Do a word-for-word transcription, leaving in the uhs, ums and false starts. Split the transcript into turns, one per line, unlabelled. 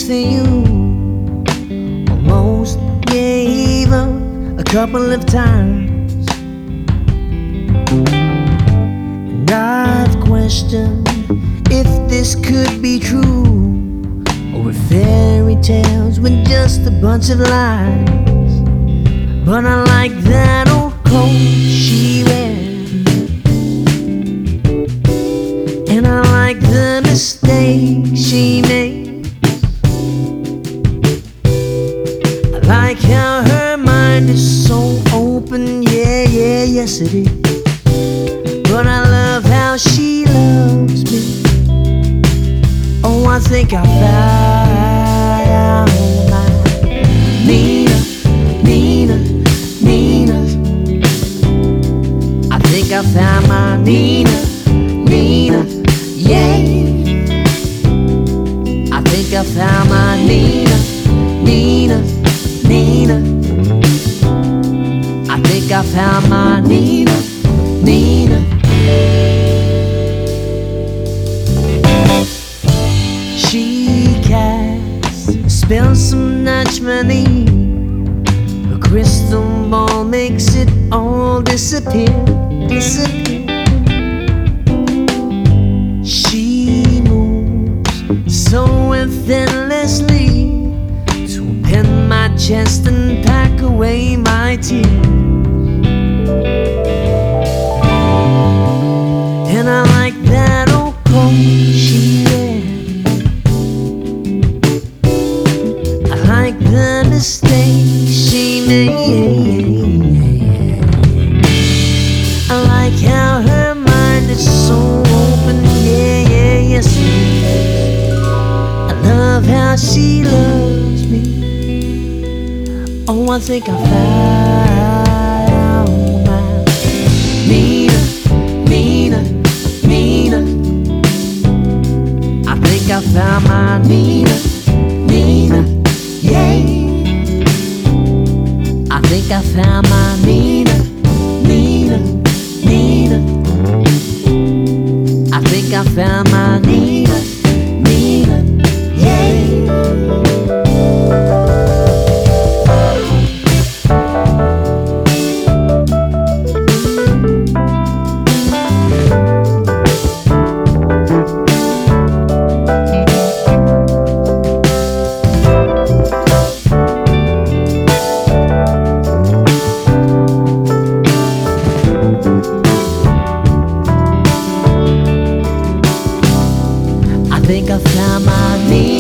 for you. Almost gave up a couple of times, and I've questioned if this could be true, or if fairy tales were just a bunch of lies. But I like that old coat she wears, and I like the mistakes she makes. I like how her mind is so open, yeah, yeah, yes it is. But I love how she loves me. Oh, I think I found my Nina, Nina, Nina. I think I found my Nina, Nina, yeah. I think I found my Nina, Nina, Nina. I think I found my Nina, Nina. She casts a spell some Dutch money. A crystal ball makes it all disappear, disappear. She moves so effortlessly to pen my chest and pack away my tears. And I like that old coat she wears. I like the mistakes she made. I like how her mind is so open, yeah, yeah, yes it is. I love how she loves me. Oh, I think I found my Nina, Nina, Nina. I think I found my Nina, Nina, yeah. I think I found my Nina, Nina, Nina. I think I found my Nina, Nina, yeah. I think I found my Nina.